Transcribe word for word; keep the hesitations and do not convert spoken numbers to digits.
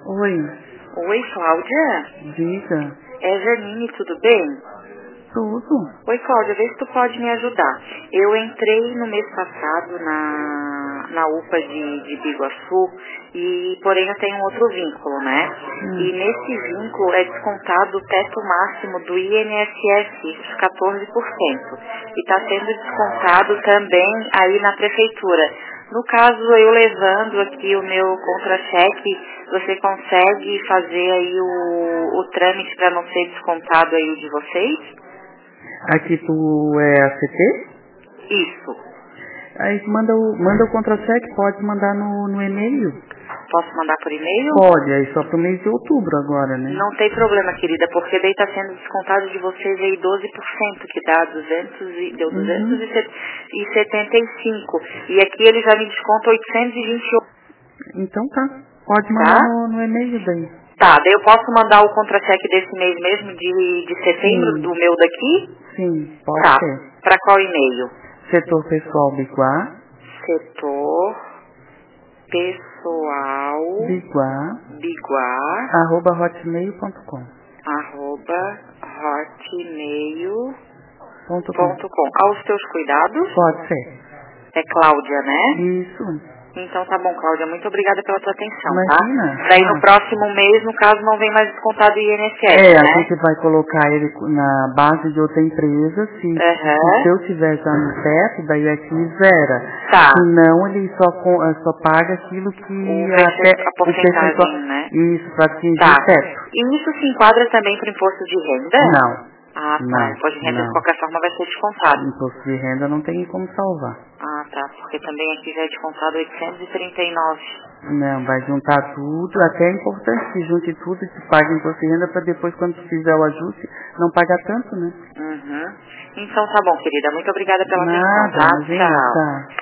Oi. Oi, Cláudia? Diga. É Janine, tudo bem? Tudo. Oi, Cláudia, vê se tu pode me ajudar. Eu entrei no mês passado na, na U P A de, de Biguaçu, e, porém eu tenho um outro vínculo, né? Hum. E nesse vínculo é descontado o teto máximo do I N S S, os quatorze por cento. E está sendo descontado também aí na prefeitura. No caso, eu levando aqui o meu contra-cheque, você consegue fazer aí o, o trâmite para não ser descontado aí o de vocês? Aqui tu é a C T? Isso. Aí manda o, manda o contra-cheque, pode mandar no, no e-mail. Posso mandar por e-mail? Pode, aí só pro mês de outubro agora, né? Não tem problema, querida, porque daí está sendo descontado de vocês aí doze por cento, que dá duzentos e, deu duzentos Uhum. e setenta e cinco. E aqui ele já me desconta oitocentos e vinte e oito, Então tá. Pode mandar tá? no, no e-mail daí. Tá, daí eu posso mandar o contra-cheque desse mês mesmo, de, de setembro, Sim. do meu daqui? Sim, pode Tá. ser. Para qual e-mail? Setor pessoal Biguá. Setor pessoal Biguá. biguá Arroba hotmail ponto com. arroba hotmail Ponto com. ponto com. Aos teus cuidados? Pode ser. É Cláudia, né? Isso. Então tá bom, Cláudia. Muito obrigada pela tua atenção, tá? Imagina. Daí no Ah. próximo mês, no caso, não vem mais descontado o I N S S, É, a né? gente vai colocar ele na base de outra empresa. Se, se Aham. eu tiver já no teto, daí aqui zera. Tá. Se não, ele só, co- eh, só paga aquilo que O até perce- a o percentual. porcentagem, né? Isso, para atingir Tá. o teto. E isso se enquadra também para o imposto de renda? Não, Ah, tá. não, Imposto de renda, de não. qualquer forma, vai ser descontado. Imposto de renda não tem como salvar. Ah, tá. Porque também aqui já é descontado oitocentos e trinta e nove. Não, vai juntar tudo, até é importante que junte tudo e que pague imposto de renda para depois, quando fizer o ajuste, não pagar tanto, né? Uhum. Então tá bom, querida. Muito obrigada pela atenção, Nada, tá? imagina, Tchau. tá.